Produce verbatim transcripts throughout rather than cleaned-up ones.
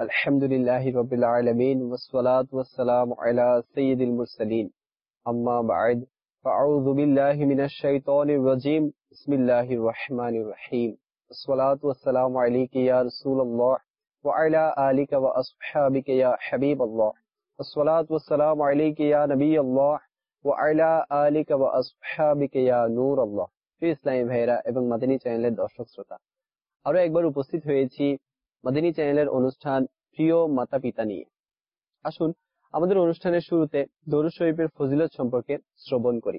আলহামদুলিল্লাহি রাব্বিল আলামিন ওয়াসসালাতু ওয়াসসালামু আলা সাইয়্যিদিল মুরসালিন আম্মা বা'দ ফাআউযু বিল্লাহি মিনাশ শাইতানির রাজীম বিসমিল্লাহির রহমানির রহিম ওয়াসসালাতু ওয়াসসালামু আলাইকা ইয়া রাসূলুল্লাহ ওয়া আলা আলিকা ওয়া আসহাবিকা ইয়া হাবিবাল্লাহ ওয়াসসালাতু ওয়াসসালামু আলাইকা ইয়া নবিয়াল্লাহ ওয়া আলা আলিকা ওয়া আসহাবিকা ইয়া নূরাল্লাহ। প্রিয় ইসলামী ভাইরা এবং মাদানী চ্যানেলের দর্শক শ্রোতা, আরো একবার উপস্থিত হয়েছি মাদানী চ্যানেলের অনুষ্ঠান প্রিয় মাতা পিতা নিয়ে। আসুন আমাদের অনুষ্ঠানের শুরুতে দরুদ শরীফের ফজিলত সম্পর্কে শ্রবণ করি।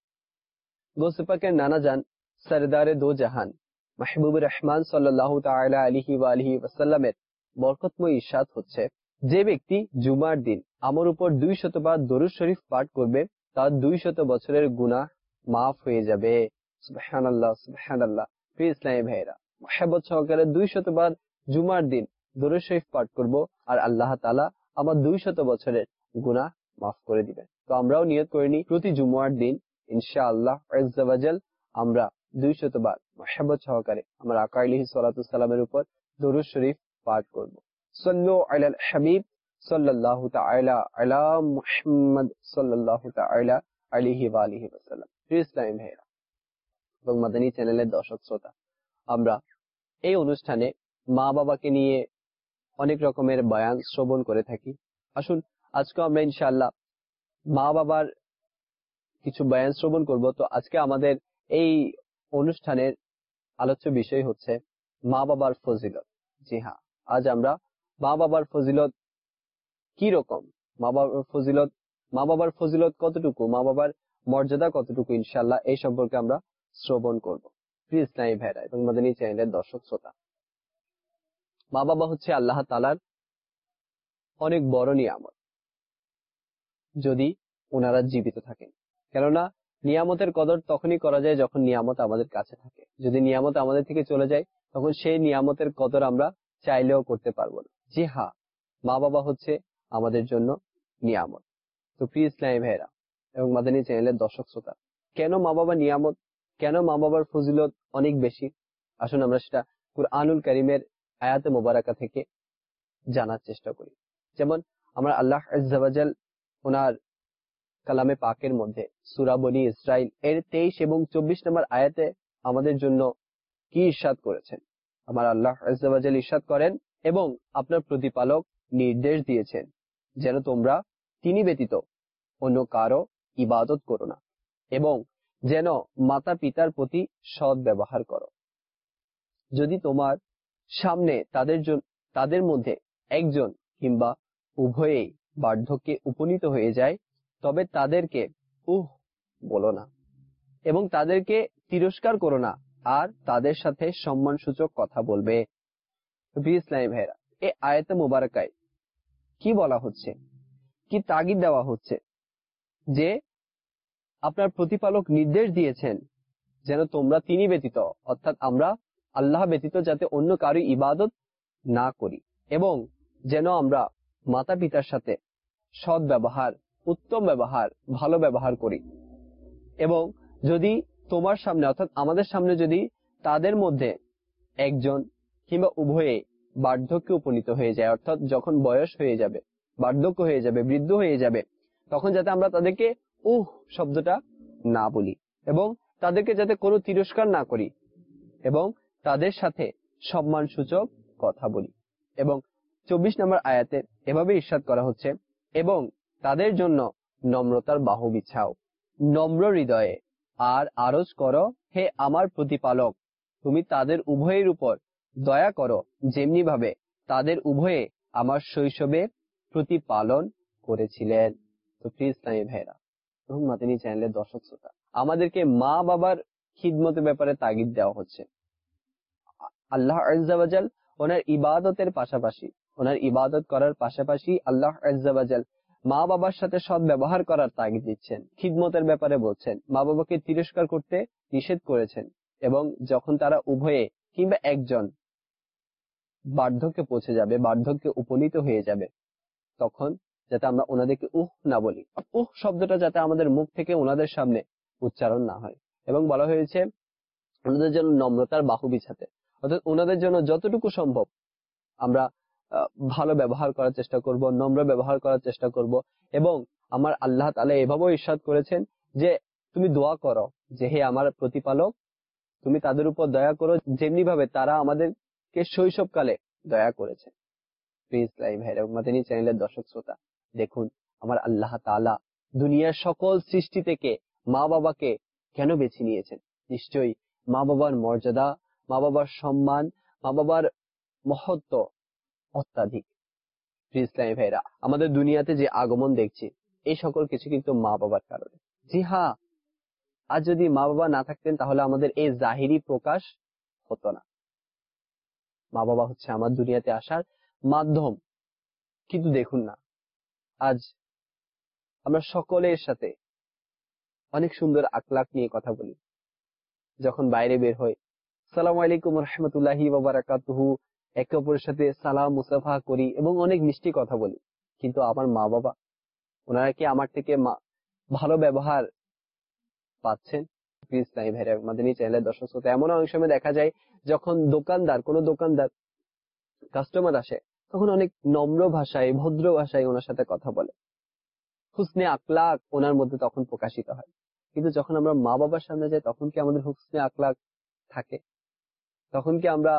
গৌসে পাকের নানা জান সরদারে দো জাহান মাহবুবুর রহমান সাল্লাল্লাহু তাআলা আলাইহি ওয়া আলিহি ওয়াসাল্লামের বরকতময় ইরশাদ হচ্ছে, যে ব্যক্তি জুমার দিন আমার উপর দুই শতবার দরুদ শরীফ পাঠ করবে তার দুই শত বছরের গুনাহ মাফ হয়ে যাবে। সুবহানাল্লাহ সুবহানাল্লাহ। প্রিয় ইসলামী ভাইরা, মুহাব্বত সহকারে দুই শতবার জুমার দিন দরুদ শরীফ পাঠ করব আর আল্লাহ তাআলা আমার দুই শত বছরের গুনাহ মাফ করে দিবেন। তো আমরাও নিয়ত করে নিই প্রতি জুমার দিন ইনশাআল্লাহ আজ্জা ওয়া জাল আমরা দুই শতবার মুহাব্বত সহকারে আমার আকা আলাইহিস সালাতু সালামের উপর দরুদ শরীফ পাঠ করব। সাল্লু আলাল হাবিব সাল্লাল্লাহু তাআলা আলা মুহাম্মদ সাল্লাল্লাহু তাআলা আলাইহি ওয়া আলিহি ওয়াসাল্লাম। প্রিয় ইসলামী ভাইরা এবং মাদানী চ্যানেলের দর্শক শ্রোতা, আমরা এই অনুষ্ঠানে মা বাবাকে নিয়ে অনেক রকমের বয়ান শ্রবণ করে থাকি। আসুন আজকে আমরা ইনশাআল্লাহ মা বাবার কিছু বয়ান শ্রবণ করব। তো আজকে আমাদের এই অনুষ্ঠানের আলোচ্য বিষয় হচ্ছে মা বাবার ফজিলত। জি হ্যাঁ, আজ আমরা মা বাবার ফজিলত কি রকম, মা বাবার ফজিলত মা বাবার ফজিলত কতটুকু, মা বাবার মর্যাদা কতটুকু, ইনশাআল্লাহ এই সম্পর্কে আমরা শ্রবণ করব। প্রিয় ইসলামী ভাইরা এবং মাদানী চ্যানেলের দর্শক শ্রোতা, মা বাবা হচ্ছে আল্লাহ তাআলার অনেক বড় নিয়ামত যদি ওনারা জীবিত থাকেন। কেননা নিয়ামতের কদর তখনই করা যায় যখন নিয়ামত আমাদের কাছে থাকে। যদি নিয়ামত আমাদের থেকে চলে যায় তখন সেই নিয়ামতের কদর আমরা চাইলেও করতে পারবো না। জি হ্যাঁ, মা বাবা হচ্ছে আমাদের জন্য নিয়ামত। তো প্রিয় ইসলামী ভাইরা এবং মাদানী চ্যানেলের দর্শক শ্রোতা, কেন মা বাবা নিয়ামত, কেন মা বাবার ফজিলত অনেক বেশি, আসুন আমরা সেটা কুরআনুল কারীমের আয়াতে মোবারকা থেকে জানার চেষ্টা করি। যেমন আমরা আল্লাহ আজ্জা ওয়া জাল ওনার কালামে পাকের মধ্যে সূরা বনী ইসরাইল এর তেইশ এবং চব্বিশ নম্বর আয়াতে আমাদের জন্য কি ইরশাদ করেছেন। আমার আল্লাহ আজ্জা ওয়া জাল ইরশাদ করেন, এবং আপনার প্রতিপালক নির্দেশ দিয়েছেন যেন তোমরা তিনি ব্যতীত অন্য কারো ইবাদত করো না, এবং যেন মাতা পিতার প্রতি সৎ ব্যবহার করো। যদি তোমার সামনে তাদের তাদের মধ্যে একজন কিংবা উভয়েই বার্ধক্যে উপনীত হয়ে যায় তবে তাদেরকে উহ বলো না এবং তাদেরকে তিরস্কার করো না, আর তাদের সাথে সম্মানসূচক কথা বলবে। প্রিয় ইসলামী ভাইরা, এই আয়াতে মুবারাকায় কি বলা হচ্ছে, কি তাগিদ দেওয়া হচ্ছে, যে আপনার প্রতিপালক নির্দেশ দিয়েছেন যেন তোমরা তিনি ব্যতীত অর্থাৎ আমরা আল্লাহ ব্যতীত যাতে অন্য কারো ইবাদত না করি, এবং যেন আমরা মাতা পিতার সাথে সৎ ব্যবহার, উত্তম ব্যবহার, ভালো ব্যবহার করি। এবং যদি তোমার সামনে অর্থাৎ আমাদের সামনে যদি তাদের মধ্যে একজন কিংবা উভয়ে বার্ধক্যে উপনীত হয়ে যায়, অর্থাৎ যখন বয়স হয়ে যাবে, বার্ধক্য হয়ে যাবে, বৃদ্ধ হয়ে যাবে, তখন যাতে আমরা তাদেরকে উহ শব্দটা না বলি, এবং তাদেরকে যাতে কোনো তিরস্কার না করি, এবং তাদের সাথে সম্মানসূচক কথা বলি। এবং চব্বিশ নম্বর আয়াতে এভাবে ইরশাদ করা হচ্ছে, এবং তাদের জন্য নম্রতার বাহু বিছাও নম্র হৃদয়ে, আর আরজ করো, হে আমার প্রতিপালক তুমি তাদের উভয়ের উপর দয়া করো যেমনি ভাবে তাদের উভয়ে আমার শৈশবে প্রতিপালন করেছিলেন। তো প্রিয় ইসলামী ভাইরা এবং মাদানী চ্যানেলের দর্শক শ্রোতা, আমাদেরকে মা বাবার খিদমতের ব্যাপারে তাগিদ দেওয়া হচ্ছে। আল্লাহ আজ্জা ওয়া জাল ওনার ইবাদতের পাশাপাশি ওনার ইবাদত করার পাশাপাশি আল্লাহ আজ্জা ওয়া জাল মা বাবার সাথে সৎ ব্যবহার করার তাগিদ দিচ্ছেন, খিদমতের ব্যাপারে বলছেন, মা বাবাকে তিরস্কার করতে নিষেধ করেছেন, এবং যখন তারা উভয়ে কিংবা একজন বার্ধক্যে পৌঁছে যাবে, বার্ধক্যে উপনীত হয়ে যাবে, তখন যাতে আমরা ওনাদেরকে উহ না বলি, উহ শব্দটা যাতে আমাদের মুখ থেকে ওনাদের সামনে উচ্চারণ না হয়। এবং বলা হয়েছে ওনাদের জন্য নম্রতার বাহু বিছাতে, অর্থাৎ ওনাদের জন্য যতটুকু সম্ভব আমরা ভালো ব্যবহার করার চেষ্টা করব, নম্র ব্যবহার করার চেষ্টা করব। এবং আমার আল্লাহ তাআলা এভাবেও ইরশাদ করেছেন যে তুমি দোয়া করো যে হে আমার প্রতিপালক, তুমি তাদের উপর দয়া করো যেমনি ভাবে তারা আমাদেরকে শৈশবকালে দয়া করেছে। প্লিজ লাইভ ভাইরা মাদানী চ্যানেলের দর্শক শ্রোতা, দেখুন আমার আল্লাহ তাআলা দুনিয়ার সকল সৃষ্টি থেকে মা বাবাকে কেন বেছে নিয়েছেন? নিশ্চয়ই মা বাবার মর্যাদা, মা বাবার সম্মান, মা বাবার মহত্ব অত্যাধিক। প্লিজ লাইভ ভাইরা, আমাদের দুনিয়াতে যে আগমন দেখছি এই সকল কিছু কিন্তু মা বাবার কারণে। জি হ্যাঁ, আজ যদি মা বাবা না থাকতেন তাহলে আমাদের এই জাহিরি প্রকাশ হতো না। মা বাবা হচ্ছে আমার দুনিয়াতে আসার মাধ্যম। কিন্তু দেখুন না, আজ আমরা সকলের সাথে অনেক সুন্দর আখলাক নিয়ে কথা বলি, যখন বাইরে বের হই আসসালামু আলাইকুম ওয়া রাহমাতুল্লাহি ওয়া বারাকাতুহু, একে অপরের সাথে সালাম মুসাফা করি এবং অনেক মিষ্টি কথা বলি। কিন্তু আমার মা বাবা, ওনারা কি আমার থেকে ভালো ব্যবহার পাচ্ছেন? প্লিজ নাই ভাইরা মাদানী চ্যানেলের দর্শক শ্রোতা, এমন অনেক সময় দেখা যায় যখন দোকানদার কোনো দোকানদার কাস্টমার আসে তখন অনেক নম্র ভাষায়, ভদ্র ভাষায় ওনার সাথে কথা বলে, হুসনে আখলাক ওনার মধ্যে তখন প্রকাশিত হয়। কিন্তু যখন আমরা মা বাবার সামনে যাই তখন কি আমাদের হুসনে আখলাক থাকে? তখন কি আমরা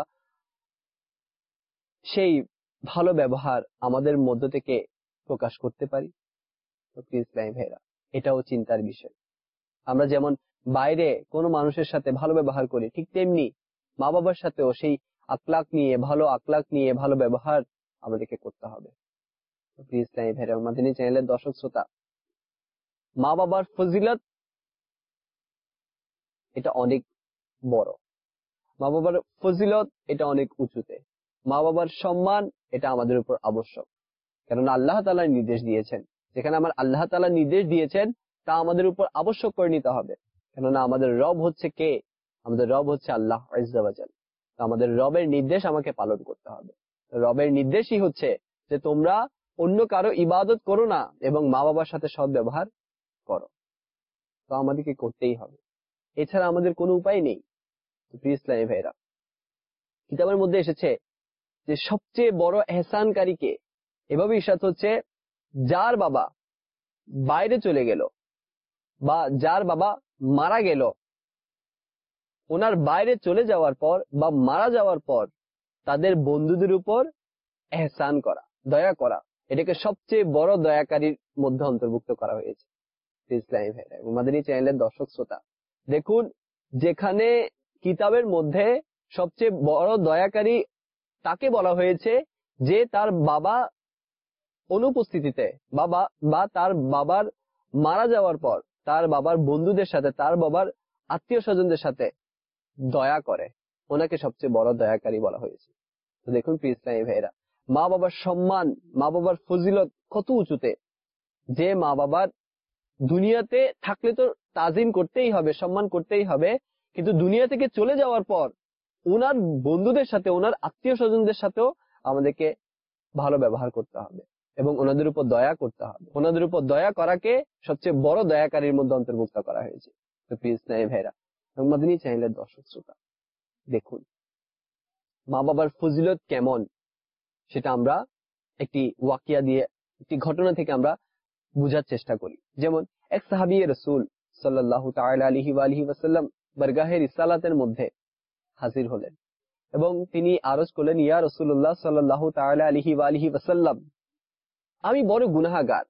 সেই ভালো ব্যবহার আমাদের মধ্য থেকে প্রকাশ করতে পারি? প্লিজ নাই ভাইরা, এটাও চিন্তার বিষয়। আমরা যেমন বাইরে কোনো মানুষের সাথে ভালো ব্যবহার করি, ঠিক তেমনি মা বাবার সাথেও সেই আখলাক নিয়ে, ভালো আখলাক নিয়ে ভালো ব্যবহার আমাদেরকে করতে হবে। প্লিজ নাই ভাইরা মাদানী চ্যানেলের দর্শক শ্রোতা, মা বাবার ফজিলত এটা অনেক বড়, মা বাবার ফজিলত এটা অনেক উঁচুতে, মা বাবার সম্মান এটা আমাদের উপর আবশ্যক। কেননা আল্লাহ তাআলা নির্দেশ দিয়েছেন, যেখানে আমার আল্লাহ তাআলা নির্দেশ দিয়েছেন তা আমাদের উপর আবশ্যক করে নিতে হবে। কেননা আমাদের রব হচ্ছে কে? আমাদের রব হচ্ছে আল্লাহ আযজা ওয়া জাল। তো আমাদের রবের নির্দেশ আমাকে পালন করতে হবে। রবের নির্দেশই হচ্ছে যে তোমরা অন্য কারো ইবাদত করো না এবং মা বাবার সাথে সৎ ব্যবহার করো। তো আমাদেরকে করতেই হবে, এছাড়া আমাদের কোনো উপায় নেই। প্লিজ লাইভ ভাইরা, কিতাবের মধ্যে এসেছে যে সবচেয়ে বড় এহসানকারী কে? এভাবে ইরশাদ হচ্ছে, যার বাবা বাইরে চলে গেল বা যার বাবা মারা গেল, ওনার বাইরে চলে যাওয়ার পর বা মারা যাওয়ার পর তাদের বন্ধুদের উপর এহসান করা, দয়া করা, এটাকে সবচেয়ে বড় দয়াকারীর মধ্যে অন্তর্ভুক্ত করা হয়েছে। ইসলামী ভাইরা এবং মাদানী চ্যানেলের দর্শক শ্রোতা, দেখুন যেখানে কিতাবের মধ্যে সবচেয়ে বড় দয়াকারী তাকে বলা হয়েছে যে তার বাবা অনুপস্থিতিতে বাবা বা তার বাবার মারা যাওয়ার পর তার বাবার বন্ধুদের সাথে, তার বাবার আত্মীয় স্বজনদের সাথে দয়া করে, ওনাকে সবচেয়ে বড় দয়াকারী বলা হয়েছে। তো দেখুন ইসলামী ভাইরা, মা বাবার সম্মান, মা বাবার ফজিলত কত উঁচুতে, যে মা বাবার দুনিয়াতে থাকলে তো তাজিম করতেই হবে, সম্মান করতেই হবে, কিন্তু দুনিয়া থেকে চলে যাওয়ার পর ওনার বন্ধুদের সাথে, ওনার আত্মীয় স্বজনদের সাথেও আমাদেরকে ভালো ব্যবহার করতে হবে এবং ওনাদের উপর দয়া করতে হবে। ওনাদের উপর দয়া করাকে সবচেয়ে বড় দয়াকারীর মধ্যে অন্তর্ভুক্ত করা হয়েছে। তো প্লিজ নাই ভাইরা এবং মাদানী চ্যানেলের দর্শক শ্রোতা, দেখুন মা বাবার ফজিলত কেমন সেটা আমরা একটি ওয়াকিয়া দিয়ে, একটি ঘটনা থেকে আমরা বুঝার চেষ্টা করি। যেমন এক সাহাবী রাসূল সাল্লাল্লাহু তাআলা আলাইহি ওয়া আলিহি ওয়াসাল্লাম বারগাহে রিসালাতের মধ্যে হাজির হলেন এবং তিনি আরজ করলেন, ইয়া রাসূলুল্লাহ সাল্লাল্লাহু তাআলা আলাইহি ওয়া আলিহি ওয়াসাল্লাম, আমি বড় গুনাহগার,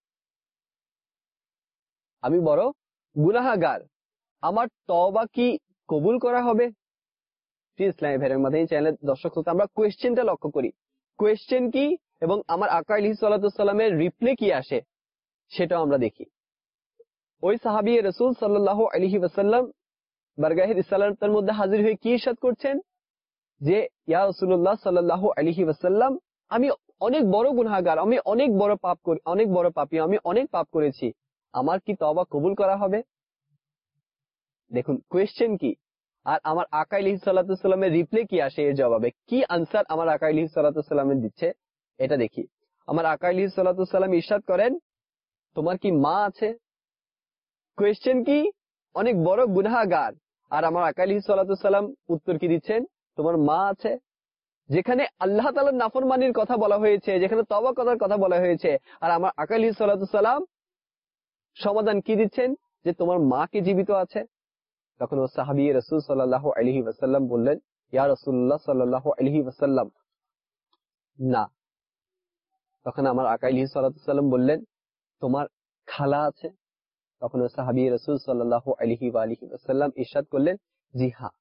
আমি বড় গুনাহগার, আমার তওবা কি কবুল করা হবে? ইসলামী ভাইয়ের মাদানী চ্যানেলের দর্শক শ্রোতা, আমরা কোয়েশ্চেনটা লক্ষ্য করি, কোয়েশ্চেন কি এবং আমার আকা আলাইহিস সালাতু ওয়াস সালামের রিপ্লাই কি আসে সেটাও আমরা দেখি। ওই সাহাবী রাসূল সাল্লাল্লাহু আলাইহি ওয়াসাল্লাম বারগাহে রিসালাতের মধ্যে হাজির হয়ে কি ইরশাদ করছেন যে, ইয়া রাসূলুল্লাহ সাল্লাল্লাহু আলাইহি ওয়াসাল্লাম, আমি অনেক বড় গুনাহগার, আমি অনেক বড় পাপ করি, অনেক বড় পাপী, আমি অনেক পাপ করেছি, আমার কি তওবা কবুল করা হবে? দেখুন কোয়েশ্চেন কি, আর আমার আকা আলাইহিস সালাতু ওয়াস সালামের রিপ্লাই কি আসে, এর জবাবে কি আনসার আমার আকা আলাইহিস সালাতু ওয়াস সালামের দিচ্ছে, এটা দেখি। আমার আকা আলাইহিস সালাতু ওয়াস সালাম ইরশাদ করেন, তোমার কি মা আছে? কোয়েশ্চেন কি, অনেক বড় গুনাহগার, আর আমার আকা আলাইহিস সালাতু ওয়াস সালাম উত্তর কি দিচ্ছেন, তোমার মা আছে? যেখানে আল্লাহ তাআলার নাফরমানির কথা বলা হয়েছে, যেখানে তওবা করার কথা বলা হয়েছে, আর আমার আকা আলাইহিস সালাতু সালাম সমাধান কি দিচ্ছেন যে তোমার মা কি জীবিত আছে? তখন ও সাহাবী রাসূল সাল্লাল্লাহু আলাইহি ওয়াসাল্লাম বললেন, ইয়া রাসূলুল্লাহ সাল্লাল্লাহু আলাইহি ওয়াসাল্লাম, না। তখন আমার আকা আলাইহিস সালাতু সালাম বললেন, তোমার খালা আছে? তখন ও সাহাবী রাসূল সাল্লাল্লাহু আলাইহি ওয়া আলিহি ওয়াসাল্লাম ইরশাদ করলেন, জি হ্যাঁ।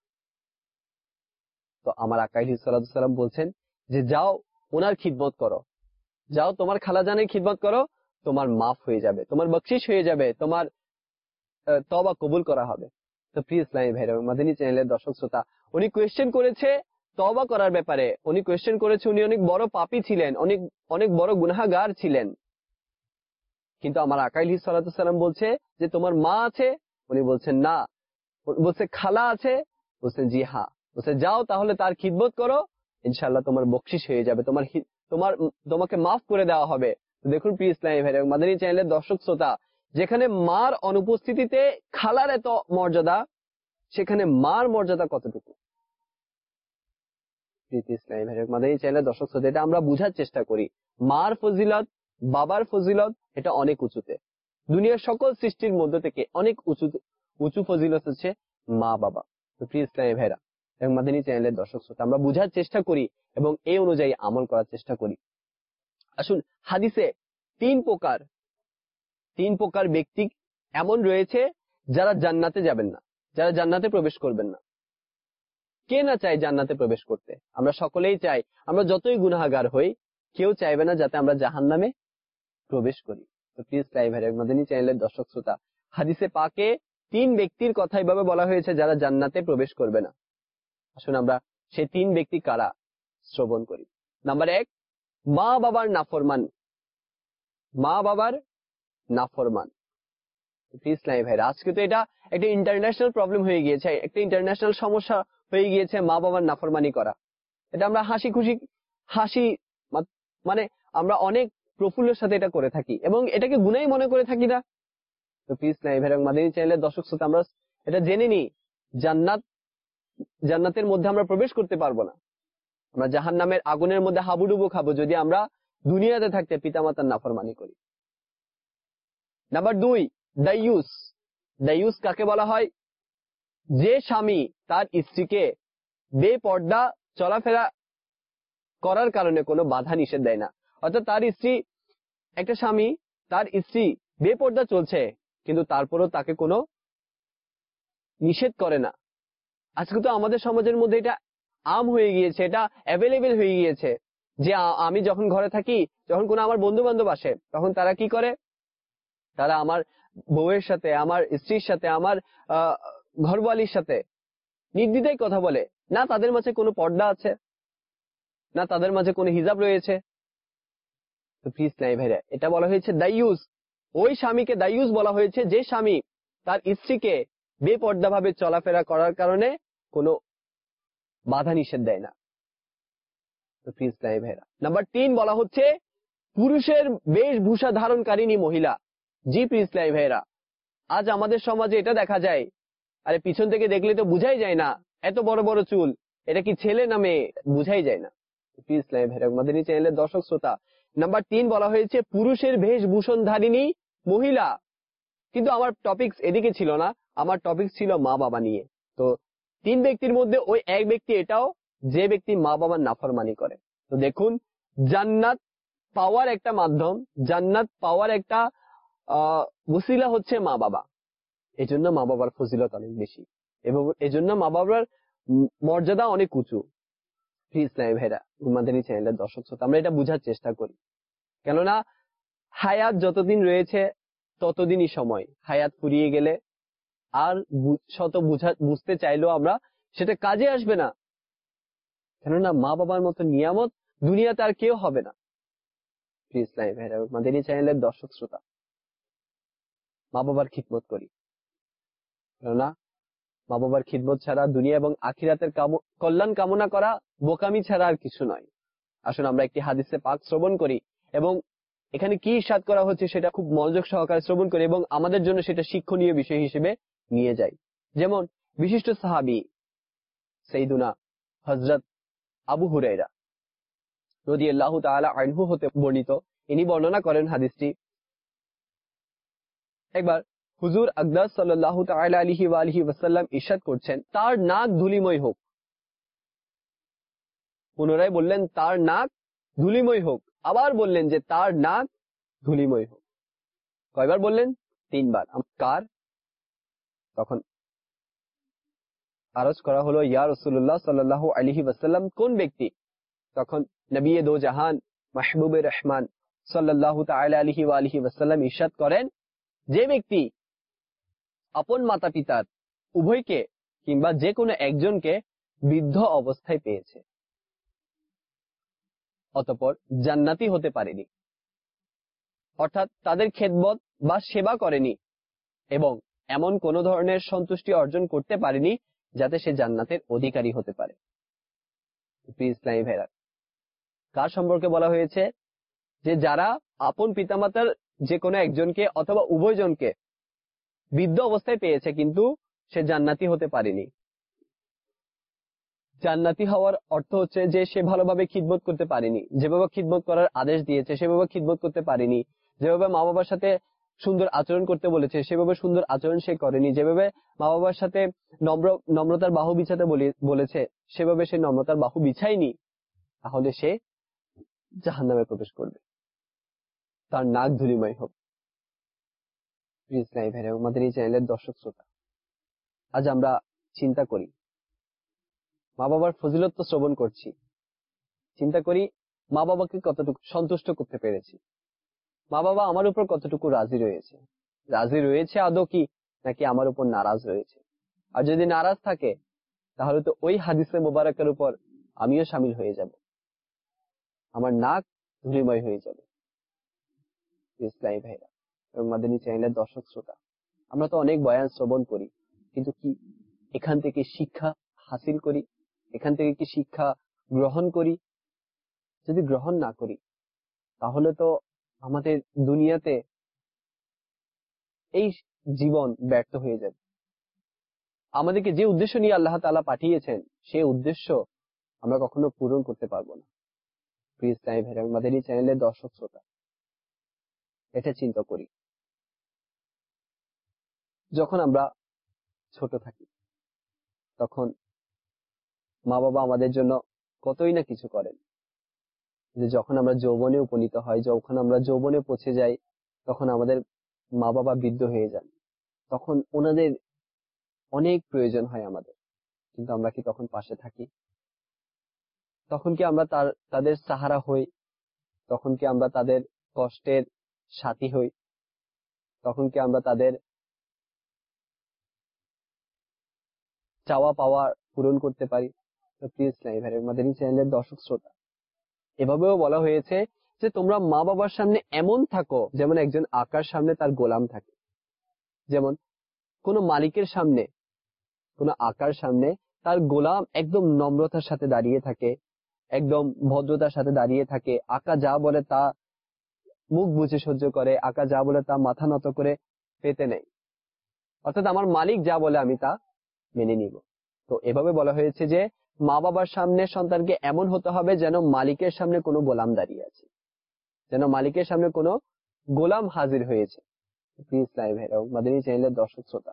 তো আমার আকা আলাইহিস সালাতু সালাম বলছেন যে যাও ওনার খিদমত করো, যাও তোমার খালাজানের খিদমত করো, তোমার মাফ হয়ে যাবে, তোমার বকশিশ হয়ে যাবে, তোমার তওবা কবুল করা হবে। তো প্রিয় ইসলামী ভাইরা, মাদানী চ্যানেলের দর্শক শ্রোতা, উনি কোয়েশ্চেন করেছে তওবা করার ব্যাপারে, উনি কোয়েশ্চেন করেছে, উনি অনেক বড় পাপী ছিলেন, অনেক অনেক বড় গুনাহগার ছিলেন, কিন্তু আমার আকা আলাইহিস সালাতু সালাম বলছে যে তোমার মা আছে? উনি বলছেন না। বলছে খালা আছে? বলছেন জি হ্যাঁ। বলছে যাও তাহলে তার খিদমত করো, ইনশাআল্লাহ তোমার বকশিশ হয়ে যাবে, তোমার তোমার তোমাকে মাফ করে দেওয়া হবে। দেখুন প্রিয় ইসলামী ভাইরা, মাদানী চ্যানেলের দর্শক শ্রোতা, যেখানে মার অনুপস্থিতিতে খালার এত মর্যাদা, সেখানে মার মর্যাদা কতটুকু? ইসলামী ভাইরা, মাদানী চ্যানেলের দর্শক শ্রোতা, এটা আমরা বুঝার চেষ্টা করি। মার ফজিলত, বাবার ফজিলত, এটা অনেক উঁচুতে। দুনিয়ার সকল সৃষ্টির মধ্যে থেকে অনেক উঁচু উঁচু ফজিলত হচ্ছে মা বাবা। তো প্রিয় ইসলামী ভাইরা এবং মাদানী চ্যানেলের দর্শক শ্রোতা, আমরা বুঝার চেষ্টা করি এবং এই অনুযায়ী আমল করার চেষ্টা করি। আসুন, হাদিসে তিন প্রকার তিন প্রকার ব্যক্তি এমন রয়েছে যারা জান্নাতে যাবেন না, যারা জান্নাতে প্রবেশ করবেন না। কে না চায় জান্নাতে প্রবেশ করতে? আমরা সকলেই চাই। আমরা যতই গুনাহগার হই, কেউ চাইবে না যাতে আমরা জাহান্নামে প্রবেশ করি। তো প্লিজ ইসলামী ভাইরা, মাদানী চ্যানেলের দর্শক শ্রোতা, হাদিসে পাকে তিন ব্যক্তির কথা এভাবে বলা হয়েছে যারা জান্নাতে প্রবেশ করবে না। আসুন আমরা সেই তিন ব্যক্তি কারা শ্রবণ করি। নাম্বার এক, মা বাবার নাফরমান। মা বাবার নাফরমান। ইসলামী ভাইরা, আজকে তো এটা একটা ইন্টারন্যাশনাল প্রবলেম হয়ে গিয়েছে, একটা ইন্টারন্যাশনাল সমস্যা হয়ে গিয়েছে মা বাবার নাফরমানি করা। এটা আমরা হাসি খুশি হাসি মানে আমরা অনেক প্রফুল্লের সাথে এটা করে থাকি এবং এটাকে গুনাই মনে করে থাকি না। তো প্লিজ ইসলামী ভাইরা, মাদানী চ্যানেলের দর্শক শ্রোতা, আমরা এটা জেনে নিই, জান্নাত জান্নাতের মধ্যে আমরা প্রবেশ করতে পারবো না। আমরা জাহান্নামের আগুনের মধ্যে হাবুডুবু খাবো যদি আমরা দুনিয়াতে থাকতে পিতামাতার নাফরমানি করি। নাম্বার দুই, দাইয়ুস। দাইয়ুস কাকে বলা হয়? যে স্বামী তার স্ত্রীকে বেপর্দা চলাফেরা করার কারণে কোনো বাধা নিষেধ দেয় না। অর্থাৎ তার স্ত্রী, একটা স্বামী তার স্ত্রী বেপর্দা চলছে কিন্তু তারপরও তাকে কোনো নিষেধ করে না। আজকে তো আমাদের সমাজের মধ্যে এটা আম হয়ে গিয়েছে, এটা অ্যাভেলেবেল হয়ে গিয়েছে যে আমি যখন ঘরে থাকি, যখন কোনো আমার বন্ধু বান্ধব আসে, তখন তারা কি করে, তারা আমার বউয়ের সাথে, আমার স্ত্রীর সাথে, আমার ঘরওয়ালির সাথে নির্দ্বিধায় কথা বলে। না তাদের মাঝে কোনো পর্দা আছে, না তাদের মাঝে কোনো হিজাব রয়েছে। তো প্লিজ নাই ভাইরা, এটা বলা হয়েছে দাইয়ুস। ওই স্বামীকে দাইয়ুস বলা হয়েছে যে স্বামী তার স্ত্রীকে বেপর্দা ভাবে চলাফেরা করার কারণে কোনো বাধা নিষেধ দেয় না। তো প্লিজ নাই ভাইরা। নাম্বার তিন বলা হচ্ছে পুরুষের বেশভূষা ধারণকারিণী মহিলা। জি প্লিজ নাই ভাইরা, আজ আমাদের সমাজে এটা দেখা যায়, আরে পিছন থেকে দেখলে তো বুঝাই যায় না, এত বড় বড় চুল, এটা কি ছেলে না মেয়ে বুঝাই যায় না। প্লিজ নাই ভাইরা, মাদানী চ্যানেলের দর্শক শ্রোতা, নাম্বার তিন বলা হয়েছে পুরুষের বেশভূষণ ধারিণী মহিলা। কিন্তু আমার টপিক এদিকে ছিল না, আমার টপিক ছিল মা বাবা নিয়ে। তো তিন ব্যক্তির মধ্যে ওই এক ব্যক্তি এটাও, যে ব্যক্তি মা বাবার নাফরমানি করে। তো দেখুন, জান্নাত পাওয়ার একটা মাধ্যম, জান্নাত পাওয়ার একটা আহ ওসিলা হচ্ছে মা বাবা। এই জন্য মা বাবার ফজিলত অনেক বেশি এবং এই জন্য মা বাবার মর্যাদা অনেক উঁচু। প্লিজ নাই ভাইরা, মাদানী চ্যানেলের দর্শক শ্রোতা, আমরা এটা বুঝার চেষ্টা করি। কেননা হায়াত যতদিন রয়েছে ততদিনই সময়, হায়াত ফুরিয়ে গেলে আর শত বুঝা বুঝতে চাইলেও আমরা সেটা কাজে আসবে না। কেননা মা বাবার মতো নিয়ামত দুনিয়াতে আর কেউ হবে না। প্লিজ নাই ভাইরা, মাদানী চ্যানেলের দর্শক শ্রোতা, মা বাবার খিদমত করি। কেননা মা বাবার খিদমত ছাড়া দুনিয়া এবং আখিরাতের কল্যাণ কামনা করা বোকামি ছাড়া আর কিছু নয়। আসুন আমরা একটি হাদিসে পাক শ্রবণ করি এবং এখানে কি ইরশাদ করা হচ্ছে সেটা খুব মনোযোগ সহকারে শ্রবণ করি এবং আমাদের জন্য সেটা শিক্ষণীয় বিষয় হিসেবে নিয়ে যাই। যেমন বিশিষ্ট সাহাবী সাইয়্যিদুনা হযরত আবু হুরায়রা রাদিয়াল্লাহু তাআলা আনহু হতে বর্ণিত, ইনি বর্ণনা করেন হাদিসটি। একবার হুজুর আকদাস সাল্লাল্লাহু তাআলা আলাইহি ওয়া আলিহি ওয়াসাল্লাম ইরশাদ করছেন, তার নাক ধুলিময় হোক। পুনরায় বললেন তার নাক ধুলিময় হোক, আবার বললেন যে তার নাক ধুলিময় হোক। কয়বার বললেন? তিনবার। কার? তখন আরজ করা হলো, ইয়া রাসূলুল্লাহ সাল্লাল্লাহু আলাইহি ওয়াসাল্লাম, কোন ব্যক্তি? তখন নবী দো জাহান মাহবুবে রহমান সাল্লাল্লাহু তাআলা আলাইহি ওয়া আলিহি ওয়াসাল্লাম ইরশাদ করেন, যে ব্যক্তি আপন মাতা পিতার উভয়কে কিংবা যে কোনো একজনকে বৃদ্ধ অবস্থায় পেয়েছে, অতঃপর জান্নাতি হতে পারেনি, অর্থাৎ তাদের খেদমত বা সেবা করেনি এবং এমন কোন ধরনের সন্তুষ্টি অর্জন করতে পারেনি যাতে সে জান্নাতের অধিকারী হতে পারে। ইসলামী ভাইরা, কার সম্পর্কে বলা হয়েছে? যে যারা আপন পিতামাতার যে কোনো একজনকে অথবা উভয়জনকে বৃদ্ধ অবস্থায় পেয়েছে কিন্তু সে জান্নাতি হতে পারেনি। জান্নাতি হওয়ার অর্থ হচ্ছে যে সে ভালোভাবে খিদমত করতে পারেনি, যেভাবে খিদমত করার আদেশ দিয়েছে সেভাবে খিদমত করতে পারেনি, যেভাবে মা বাবার সাথে সুন্দর আচরণ করতে বলেছে সেভাবে সুন্দর আচরণ সে করেনি, যেভাবে মা বাবার সাথে নম্র নম্রতার বাহু বিছাতে বলেছে সেভাবে সে নম্রতার বাহু বিছায়নি, তাহলে সে জাহান্নামে প্রবেশ করবে, তার নাক ধুলিময় হোক। ইসলামী ভাইরা, আমাদের এই চ্যানেলের দর্শক শ্রোতা, আজ আমরা চিন্তা করি, মা বাবার ফজিলত তো শ্রবণ করছি, চিন্তা করি মা বাবাকে কতটুকু সন্তুষ্ট করতে পেরেছি, মা বাবা আমার উপর কতটুকু রাজি রয়েছে, রাজি রয়েছে আদৌ কি, নাকি আমার উপর নারাজ রয়েছে। আর যদি নারাজ থাকে তাহলে তো ওই হাদিসে মোবারকের উপর আমিও শামিল হয়ে যাব, আমার নাক ধুলিময় হয়ে যাবে। ইসলামী ভাইরা এবং মাদানী চ্যানেলের দর্শক শ্রোতা, আমরা তো অনেক বয়ান শ্রবণ করি, কিন্তু কি এখান থেকে শিক্ষা হাসিল করি? এখান থেকে কি শিক্ষা গ্রহণ করি? যদি গ্রহণ না করি তাহলে তো আমাদের দুনিয়াতে এই জীবন ব্যর্থ হয়ে যাবে। আমাদেরকে যে উদ্দেশ্য নিয়ে আল্লাহ তাআলা পাঠিয়েছেন সেই উদ্দেশ্য আমরা কখনো পূরণ করতে পারবো না। প্লিজ তাই ভাই আমাদের এই চ্যানেলের দর্শক শ্রোতা, এটা চিন্তা করি। যখন আমরা ছোট থাকি তখন মা বাবা আমাদের জন্য কতই না কিছু করেন, যে যখন আমরা যৌবনে উপনীত হয়, যখন আমরা যৌবনে পৌঁছে যাই, তখন আমাদের মা বাবা বৃদ্ধ হয়ে যান, তখন ওনাদের অনেক প্রয়োজন হয় আমাদের, কিন্তু আমরা কি তখন পাশে থাকি? তখন কি আমরা তার তাদের সাহারা হই? তখন কি আমরা তাদের কষ্টের সাথী হই? তখন কি আমরা তাদের চাওয়া পাওয়া পূরণ করতে পারি? প্লিজ নাই ভাই আমাদের এই চ্যানেলের দর্শক শ্রোতা, এভাবেও বলা হয়েছে যে তোমরা মা বাবার সামনে এমন থাকো যেমন একজন আকার সামনে তার গোলাম থাকে। যেমন কোন মালিকের সামনে, কোন আকার সামনে তার গোলাম একদম নম্রতার সাথে দাঁড়িয়ে থাকে, একদম ভদ্রতার সাথে দাঁড়িয়ে থাকে, আকা যা বলে তা মুখ বুজে সহ্য করে, আকা যা বলে তা মাথা নত করে পেতে নেই, অর্থাৎ আমার মালিক যা বলে আমি তা মেনে নিব। তো এভাবে বলা হয়েছে যে মা বাবার সামনে সন্তানকে এমন হতে হবে যেন মালিকের সামনে কোনো গোলাম দাঁড়িয়ে আছে, যেন মালিকের সামনে কোনো গোলাম হাজির হয়েছে। প্লিজ লাইভ হেরাও মাদানী চ্যানেলের দর্শক শ্রোতা,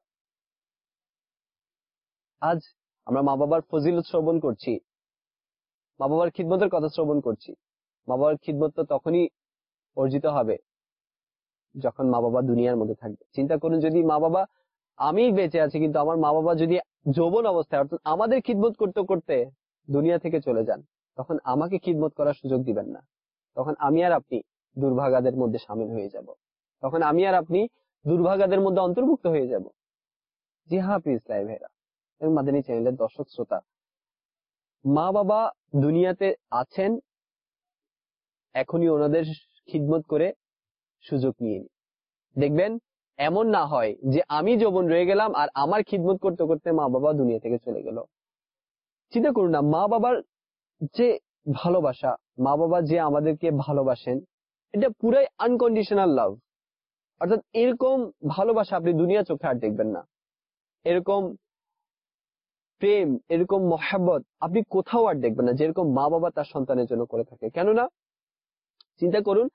আজ আমরা মা বাবার ফজিলত শ্রবণ করছি, মা বাবার খিদমতের কথা শ্রবণ করছি। মা বাবার খিদমত তো তখনই অর্জিত হবে যখন মা বাবা দুনিয়ার মধ্যে থাকবে। চিন্তা করুন, যদি মা বাবা, আমি বেঁচে আছি কিন্তু আমার মা বাবা যদি যৌবন অবস্থায় অর্থাৎ আমাদের খিদমত করতে করতে দুনিয়া থেকে চলে যান, তখন আমাকে খিদমত করার সুযোগ দিবেন না, তখন আমি আর আপনি দুর্ভাগাদের মধ্যে সামিল হয়ে যাব, তখন আমি আর আপনি দুর্ভাগাদের মধ্যে অন্তর্ভুক্ত হয়ে যাব। জি হ্যাঁ প্লিজ লাইভ হেরা এবং মাদানী চ্যানেলের দর্শক শ্রোতা, মা বাবা দুনিয়াতে আছেন, এখনই ওনাদের খিদমত করে সুযোগ নিয়ে নিন। দেখবেন এমন না হয় যে আমি যৌবন রয়ে গেলাম আর আমার খিদমত করতে করতে মা বাবা দুনিয়া থেকে চলে গেল। চিন্তা করুন না, মা বাবার যে ভালোবাসা, মা বাবা যে আমাদেরকে ভালোবাসেন, এটা পুরাই আনকন্ডিশনাল লাভ। অর্থাৎ এরকম ভালোবাসা আপনি দুনিয়া চোখে আর দেখবেন না। এরকম প্রেম, এরকম মহব্বত আপনি কোথাও আর দেখবেন না যেরকম মা বাবা তার সন্তানের জন্য করে থাকে। কেননা চিন্তা করুন,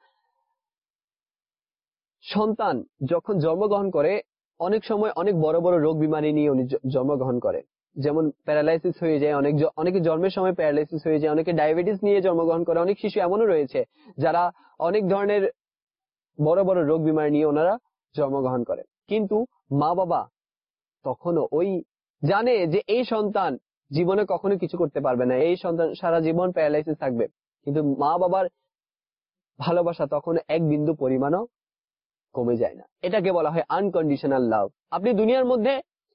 সন্তান যখন জন্মগ্রহণ করে অনেক সময় অনেক বড় বড় রোগ বিমারি নিয়ে উনি জন্মগ্রহণ করে। যেমন প্যারালাইসিস হয়ে যায়, অনেক অনেকে জন্মের সময় প্যারালাইসিস হয়ে যায়, অনেকে ডায়াবেটিস নিয়ে জন্মগ্রহণ করে, অনেক শিশু এমনও রয়েছে যারা অনেক ধরনের বড় বড় রোগ বিমারি নিয়ে ওনারা জন্মগ্রহণ করে। কিন্তু মা বাবা তখনও ওই জানে যে এই সন্তান জীবনে কখনো কিছু করতে পারবে না, এই সন্তান সারা জীবন প্যারালাইসিস থাকবে, কিন্তু মা বাবার ভালোবাসা তখন এক বিন্দু পরিমাণও কমে যায় না। এটাকে বলা হয় আনকন্ডিশনাল লাভ। আপনি দুনিয়ার মধ্যে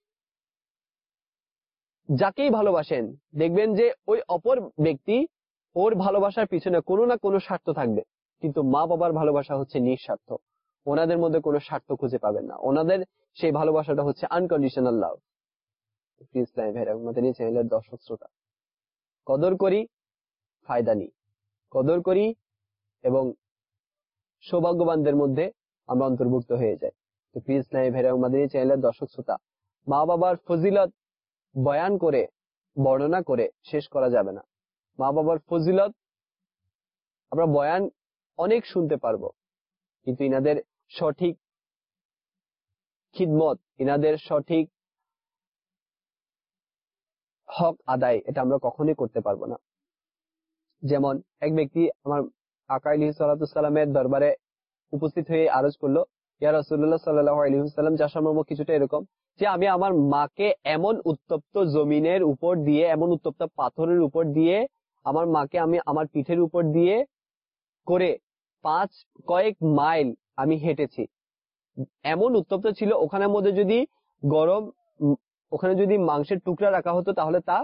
যাকেই ভালোবাসেন দেখবেন যে ওই অপর ব্যক্তি ওর ভালোবাসার পিছনে কোনো না কোনো স্বার্থ থাকবে, কিন্তু মা বাবার ভালোবাসা হচ্ছে নিঃস্বার্থ। ওনাদের মধ্যে কোনো স্বার্থ খুঁজে পাবেন না, ওনাদের সেই ভালোবাসাটা হচ্ছে আনকন্ডিশনাল লাভ। ইসলাম ভাইরা আমাদের এই চ্যানেলের দর্শক শ্রোতা, কদর করি, ফায়দা নেই, কদর করি এবং সৌভাগ্যবানদের মধ্যে আমরা অন্তর্ভুক্ত হয়ে যাই। তো প্লিজ ইসলাম ভাইরা আমাদের এই চ্যানেলের দর্শক শ্রোতা, মা বাবার ফজিলত বয়ান করে বর্ণনা করে শেষ করা যাবে না। মা বাবার ফজিলত আমরা বয়ান অনেক শুনতে পারবো, কিন্তু ইনাদের সঠিক খিদমত, ইনাদের সঠিক হক আদায় এটা আমরা কখনোই করতে পারবো না। যেমন এক ব্যক্তি আমার আকা আলাইহিস সালাতু সালামের দরবারে উপস্থিত হয়ে আরজ করলো, ইয়া রাসূলুল্লাহ সাল্লাল্লাহু আলাইহি ওয়াসাল্লাম, যার সামর্ম কিছুটা এরকম যে আমি আমার মাকে এমন উত্তপ্ত জমিনের উপর দিয়ে, এমন উত্তপ্ত পাথরের উপর দিয়ে আমার মাকে আমি আমার পিঠের উপর দিয়ে করে পাঁচ কয়েক মাইল আমি হেঁটেছি। এমন উত্তপ্ত ছিল, ওখানের মধ্যে যদি গরম ওখানে যদি মাংসের টুকরা রাখা হতো তাহলে তা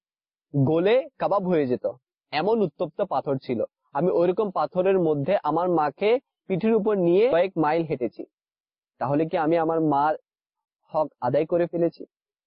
গলে কাবাব হয়ে যেত, এমন উত্তপ্ত পাথর ছিল। আমি ওইরকম পাথরের মধ্যে আমার মাকে পিঠের উপর নিয়ে কয়েক মাইল হেঁটেছি। তাহলে কি আমি আমার মার হক আদায় করে ফেলেছি?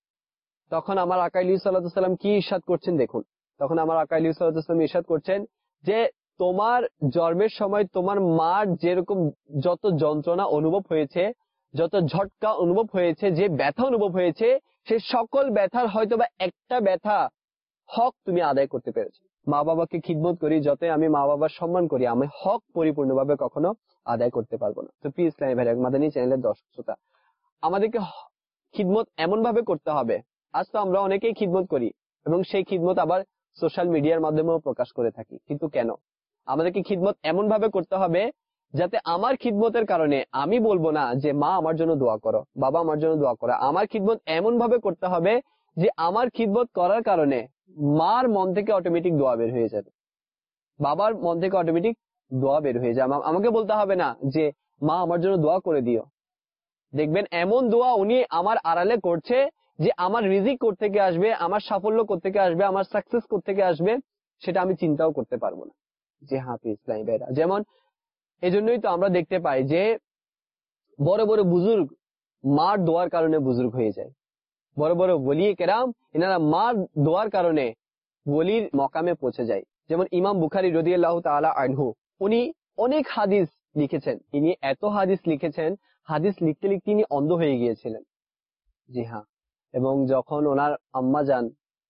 তখন আমার আকা আলাইহিস সালাতু সালাম কি ইরশাদ করছেন দেখুন। তখন আমার আকা আলাইহিস সালাতু সালাম ইরশাদ করছেন যে তোমার জন্মের সময় তোমার মার যেরকম যত যন্ত্রণা অনুভব হয়েছে, যত ঝটকা অনুভব হয়েছে, যে ব্যথা অনুভব হয়েছে, সে সকল ব্যথার হয়তোবা একটা ব্যথা হক তুমি আদায় করতে পেরেছো। মা বাবাকে খিদমত করি, যতই আমি মা বাবার সম্মান করি, আমি হক পরিপূর্ণভাবে কখনো আদায় করতে পারবো না। তো প্লিজ ইসলামী ভাই মাদানী চ্যানেলের দর্শক শ্রোতা, আমাদেরকে খিদমত এমন ভাবে করতে হবে। আজ তো আমরা অনেকেই খিদমত করি এবং সেই খিদমত আবার সোশ্যাল মিডিয়ার মাধ্যমেও প্রকাশ করে থাকি, কিন্তু কেন? আমাদেরকে খিদমত এমন ভাবে করতে হবে যাতে আমার খিদমতের কারণে আমি বলবো না যে মা আমার জন্য দোয়া করো, বাবা আমার জন্য দোয়া করো। আমার খিদমত এমন ভাবে করতে হবে যে আমার খিদমত করার কারণে মার মন থেকে অটোমেটিক দোয়া বের হয়ে যাবে, বাবার মন থেকে অটোমেটিক দোয়া বের হয়ে যাবে। আমাকে বলতে হবে না যে মা আমার জন্য দোয়া করে দিও। দেখবেন এমন দোয়া উনি আমার আড়ালে করছে যে আমার রিজিক কোত্থেকে আসবে, আমার সাফল্য কোত্থেকে আসবে, আমার সাকসেস কোত্থেকে আসবে, সেটা আমি চিন্তাও করতে পারবো না। যে হ্যাঁ ইসলামী ভাইরা, যেমন এজন্যই তো আমরা দেখতে পাই যে বড় বড় বুজুর্গ মার দোয়ার কারণে বুজুর্গ হয়ে যায়। বড় বড় ওলি কেরাম এনারা মার দোয়ার কারণে ওলির মকামে পৌঁছে যায়। যেমন ইমাম বুখারী রাদিয়াল্লাহু তাআলা আনহু, উনি অনেক হাদিস লিখেছেন। তিনি এত হাদিস লিখেছেন, হাদিস লিখতে লিখতে তিনি অন্ধ হয়ে গিয়েছিলেন। জি হ্যাঁ, এবং যখন ওনার আম্মা যান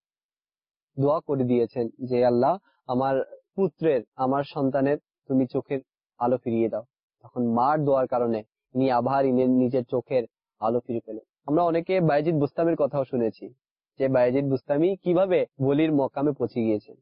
দোয়া করে দিয়েছেন যে আল্লাহ আমার পুত্রের, আমার সন্তানের তুমি চোখের আলো ফিরিয়ে দাও, তখন মার দোয়ার কারণে ইনি আবার নিজের চোখের আলো ফিরে পেলেন। আমরা অনেকে বায়েজিদ বুস্তামির কথাও শুনেছি যে বায়েজিদ বুস্তামি কিভাবে ওলির মকামে পৌঁছে গিয়েছেন।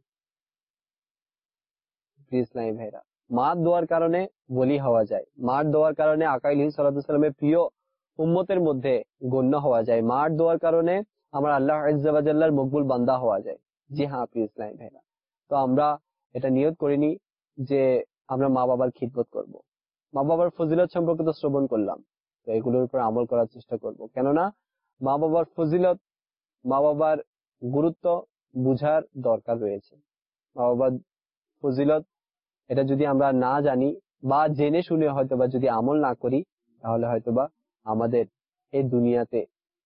ইসলামী ভাইরা, মার দোয়ার কারণে ওলি হওয়া যায়, মার দোয়ার কারণে আকা আলাইহিস সালাতু সালামের প্রিয় উম্মতের মধ্যে গণ্য হওয়া যায়, মার দোয়ার কারণে আমার আল্লাহ আজ্জা ওয়া জাল্লার মকবুল বান্দা হওয়া যায়। জি হ্যাঁ প্রিয় ইসলামী ভাইরা, তো আমরা এটা নিয়ত করিনি যে আমরা মা বাবার খিদমত করব। মা বাবার ফজিলত সম্পর্কে তো শ্রবণ করলাম, তো এগুলোর উপর আমল করার চেষ্টা করব। কেননা মা বাবার ফজিলত, মা বাবার গুরুত্ব বুঝার দরকার রয়েছে। মা বাবার ফজিলত এটা যদি আমরা না জানি বা জেনে শুনে হয়তোবা যদি আমল না করি, তাহলে হয়তোবা আমাদের এই দুনিয়াতে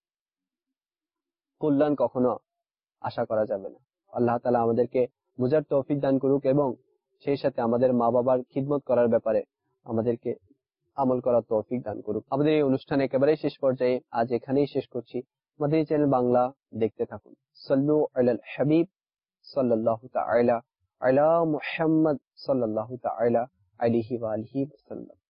কল্যাণ কখনো আশা করা যাবে না। আল্লাহ তাআলা আমাদেরকে বুঝার তৌফিক দান করুক এবং সেই সাথে আমাদের মা বাবার খিদমত করার ব্যাপারে আমাদেরকে আমল করার তৌফিক দান করুক। আমাদের এই অনুষ্ঠান একেবারেই শেষ পর্যায়ে, আজ এখানেই শেষ করছি। মাদানী চ্যানেল বাংলা দেখতে থাকুন। সাল্লু আলাল হাবিব সাল্লাল্লাহু তাআলা আলা মুহাম্মদ সাল্লাল্লাহু তাআলা আলাইহি ওয়া আলিহি ওয়াসাল্লাম।